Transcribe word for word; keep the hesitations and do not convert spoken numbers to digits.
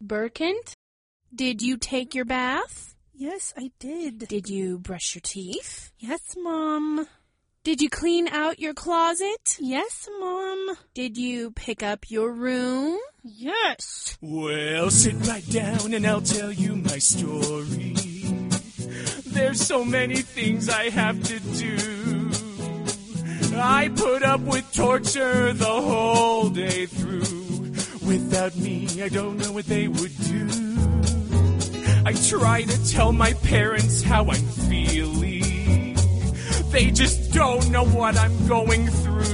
Berkant, did you take your bath? Yes, I did. Did you brush your teeth? Yes, Mom. Did you clean out your closet? Yes, Mom. Did you pick up your room? Yes. Well, sit right down and I'll tell you my story. There's so many things I have to do. I put up with torture the whole day through. Without me, I don't know what they would do. I try to tell my parents how I'm feeling. They just don't know what I'm going through.